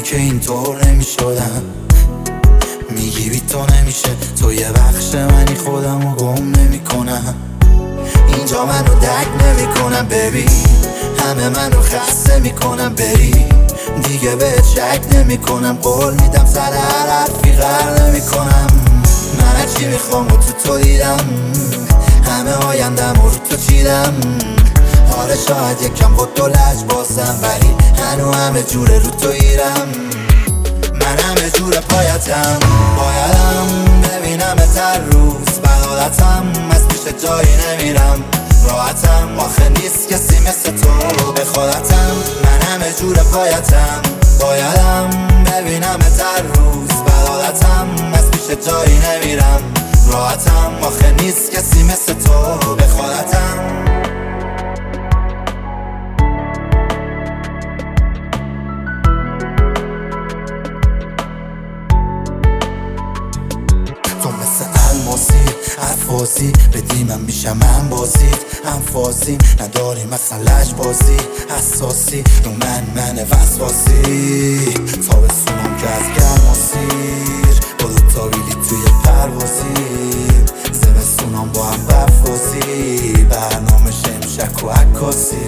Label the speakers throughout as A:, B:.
A: که اینطور نمیشدم. میگی بی تو نمیشه، تو یه بخش منی، خودمو گم نمی کنم. اینجا منو درک نمی کنم ببین، همه منو خسته میکنم. بری دیگه بهت شک نمی کنم، قول میدم سر هر حرفی غر نمی کنم. من چی میخوام و تو دیدم، همه آیندم رو تو چیدم. آره شاید یکم با تو لج بازم، ولی هنو همه جوره رو تو ایرم. من همه جور پایتم، بایدم ببینم هر روز. بدالتم از پیش جایی نمیرم، راحتم آخه نیست کسی مثل تو به خودتم. من همه جور پایتم، بایدم ببینم هر روز. بدالتم از پیش جایی نمیرم، راحتم آخه نیست کسی مثل تو به خودتم. تو مثل الماسی حفاظی بدی، من میشم من بازید هم فازی. نداری مثل لج بازی حساسی، رو من وسواسی. تابستونم که از گرماسیر، با دوتا ویلی توی پروازی. زمستونم با هم برفازی، برنامه شمشک و عکاسی.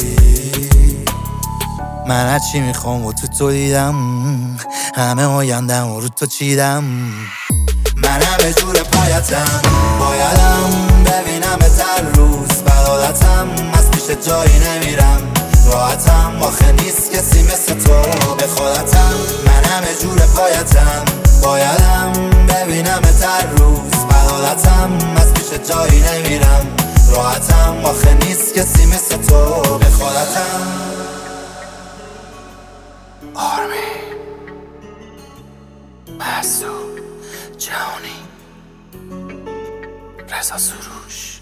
A: من هرچی میخوام و تو دیدم، همه آیندم رو تو چیدم. من همه جور پایتم، بایدم ببینم هر روز. بدالتم از پیش جایی نمیرم، راحتم آخه نیست کسی مثل تو به خودتم. من همه جور پایتم، بایدم ببینم هر روز. بدالتم از پیش جایی نمیرم، راحتم آخه نیست کسی مثل تو به خودتم. آرمی محسوب جهانی رضا سروش.